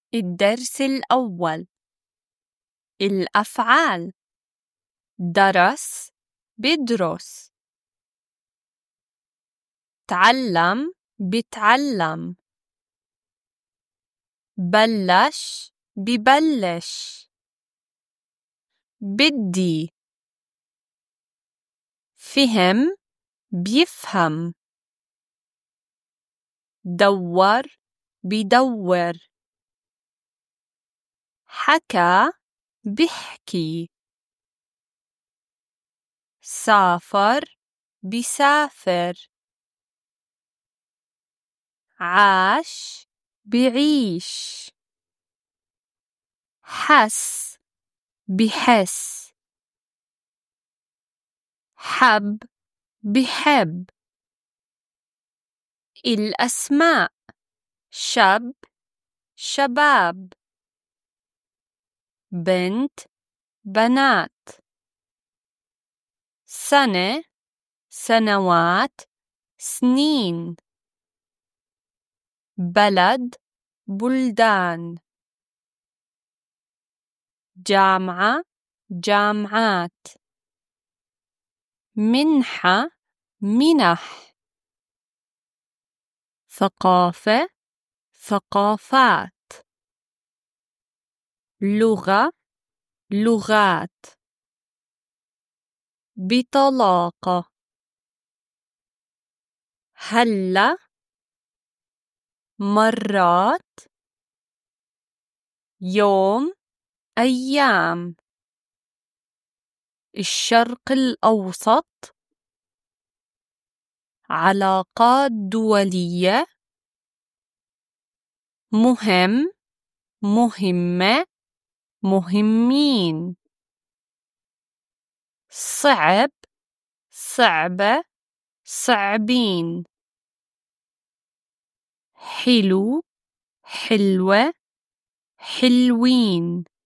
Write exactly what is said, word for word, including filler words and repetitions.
الدرس الأول. الأفعال: درس، بدرس. تعلم، بتعلم. بلش، ببلش. بدي. فهم، بيفهم. دور، بدور. حكى، بحكي. سافر، بسافر. عاش، بعيش. حس، بحس. حب، بحب. الأسماء: شاب، شباب. بنت، بنات. سنة، سنوات، سنين. بلد، بلدان. جامعة، جامعات. منحة، منح. ثقافة، ثقافات. لغة، لغات. بطلاقة. هلا، مرات. يوم، أيام. الشرق الأوسط. علاقات دولية. مهم، مهمة، مهمين. صعب، صعبة، صعبين. حلو، حلوة، حلوين.